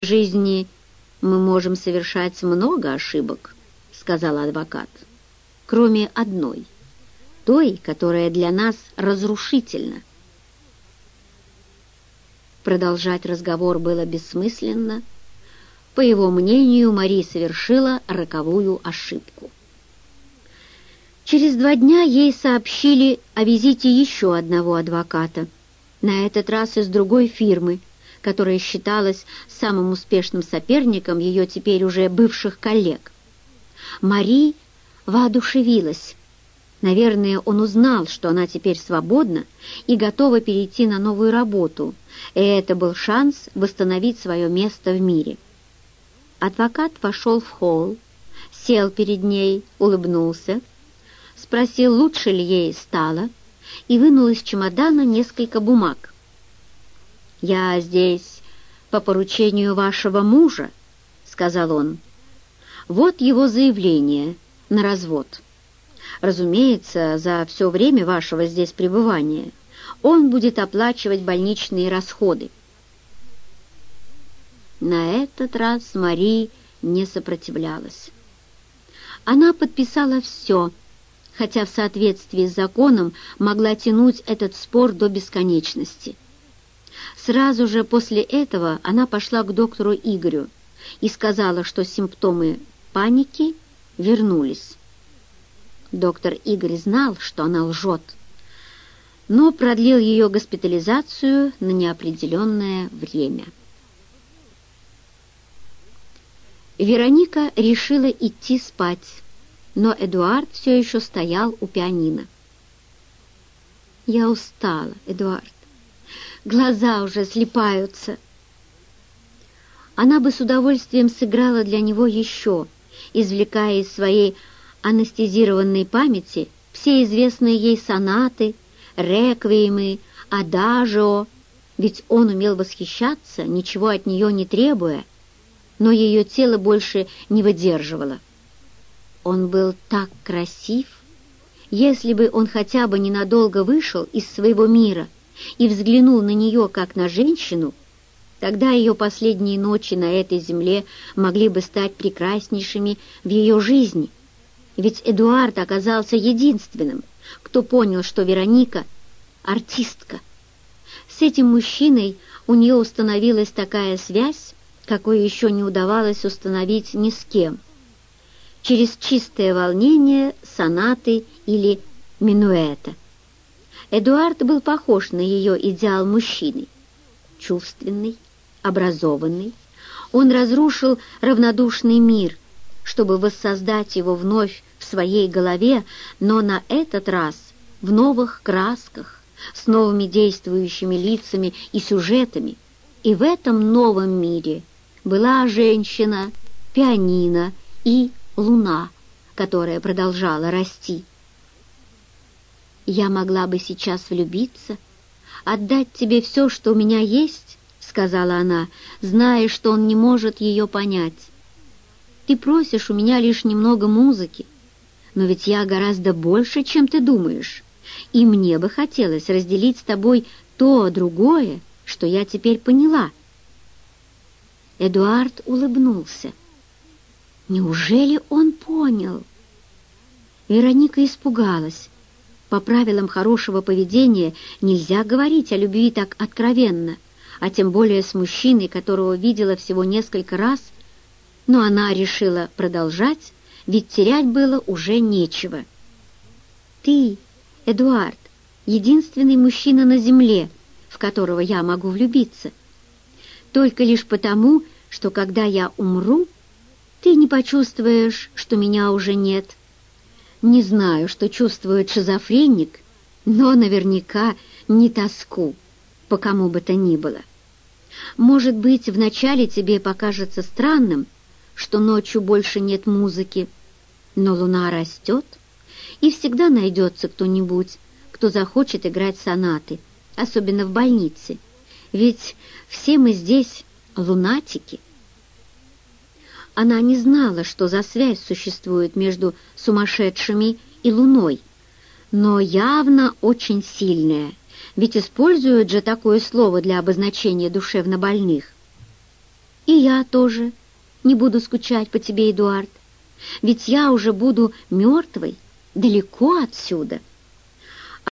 В жизни мы можем совершать много ошибок, сказал адвокат, кроме одной, той, которая для нас разрушительна. Продолжать разговор было бессмысленно. По его мнению, Мари совершила роковую ошибку. Через 2 дня ей сообщили о визите еще одного адвоката, на этот раз из другой фирмы, которая считалась самым успешным соперником ее теперь уже бывших коллег. Мари воодушевилась. Наверное, он узнал, что она теперь свободна и готова перейти на новую работу, и это был шанс восстановить свое место в мире. Адвокат вошел в холл, сел перед ней, улыбнулся, спросил, лучше ли ей стало, и вынул из чемодана несколько бумаг. «Я здесь по поручению вашего мужа», — сказал он. «Вот его заявление на развод. Разумеется, за все время вашего здесь пребывания он будет оплачивать больничные расходы». На этот раз Мари не сопротивлялась. Она подписала все, хотя в соответствии с законом могла тянуть этот спор до бесконечности. Сразу же после этого она пошла к доктору Игорю и сказала, что симптомы паники вернулись. Доктор Игорь знал, что она лжет, но продлил ее госпитализацию на неопределенное время. Вероника решила идти спать, но Эдуард все еще стоял у пианино. «Я устала, Эдуард. Глаза уже слипаются». Она бы с удовольствием сыграла для него еще, извлекая из своей анестезированной памяти все известные ей сонаты, реквиемы, адажио, ведь он умел восхищаться, ничего от нее не требуя, но ее тело больше не выдерживало. Он был так красив. Если бы он хотя бы ненадолго вышел из своего мира и взглянул на нее как на женщину, тогда ее последние ночи на этой земле могли бы стать прекраснейшими в ее жизни. Ведь Эдуард оказался единственным, кто понял, что Вероника — артистка. С этим мужчиной у нее установилась такая связь, какой еще не удавалось установить ни с кем. Через чистое волнение сонаты или минуэта. Эдуард был похож на ее идеал мужчины. Чувственный, образованный. Он разрушил равнодушный мир, чтобы воссоздать его вновь в своей голове, но на этот раз в новых красках, с новыми действующими лицами и сюжетами. И в этом новом мире была женщина, пианино и луна, которая продолжала расти. «Я могла бы сейчас влюбиться, отдать тебе все, что у меня есть», — сказала она, зная, что он не может ее понять. «Ты просишь у меня лишь немного музыки, но ведь я гораздо больше, чем ты думаешь, и мне бы хотелось разделить с тобой то другое, что я теперь поняла». Эдуард улыбнулся. Неужели он понял? Вероника испугалась. По правилам хорошего поведения нельзя говорить о любви так откровенно, а тем более с мужчиной, которого видела всего несколько раз, но она решила продолжать, ведь терять было уже нечего. «Ты, Эдуард, единственный мужчина на земле, в которого я могу влюбиться. Только лишь потому, что когда я умру, ты не почувствуешь, что меня уже нет. Не знаю, что чувствует шизофреник, но наверняка не тоску, по кому бы то ни было. Может быть, вначале тебе покажется странным, что ночью больше нет музыки, но луна растет, и всегда найдется кто-нибудь, кто захочет играть сонаты, особенно в больнице, ведь все мы здесь лунатики». Она не знала, что за связь существует между сумасшедшими и луной, но явно очень сильная, ведь используют же такое слово для обозначения душевнобольных. И я тоже не буду скучать по тебе, Эдуард, ведь я уже буду мертвой, далеко отсюда.